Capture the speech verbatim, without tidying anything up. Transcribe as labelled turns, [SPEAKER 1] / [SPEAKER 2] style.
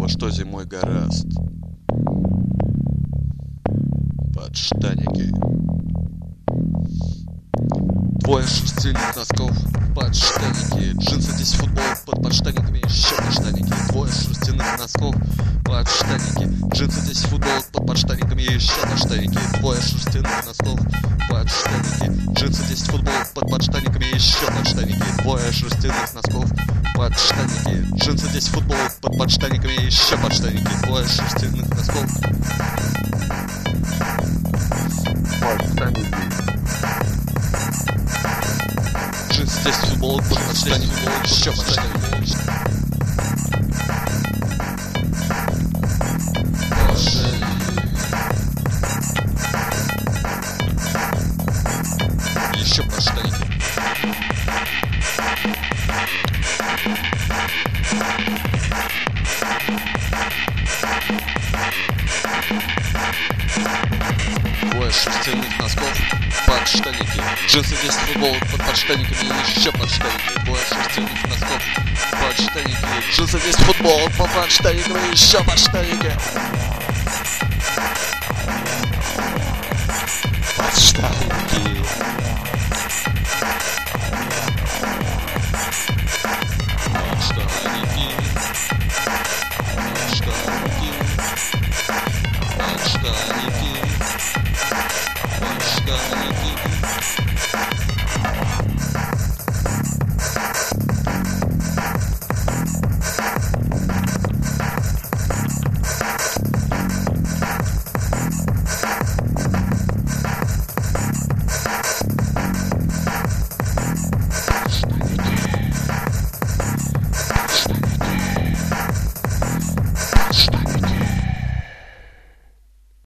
[SPEAKER 1] что зимой гораст. Подштанники. Двое шерстяных носков, подштанники. Джинсы, здесь футбол, под подштанниками еще подштанники. Двое шерстяных носков, подштанники. Джинсы, здесь футбол, под подштанниками еще подштанники. Двое шерстяных носков, подштанники. Джинсы, здесь футбол, под подштанниками еще подштанники. Двое шерстяных носков, подштанники. Джинсы, здесь футбол, под подштанниками еще подштанники. Двое шерстяных носков, подштанники. Джинсы, здесь футбол, под подштанниками еще подштанники. Еще подштанники. Двое шерстяных носков, подштанники. Джинсы, здесь футбол, под подштанниками еще подштанники. Двое шерстяных носков, подштанники. Джинсы, здесь футбол, под подштанниками еще подштанники. Подштанники.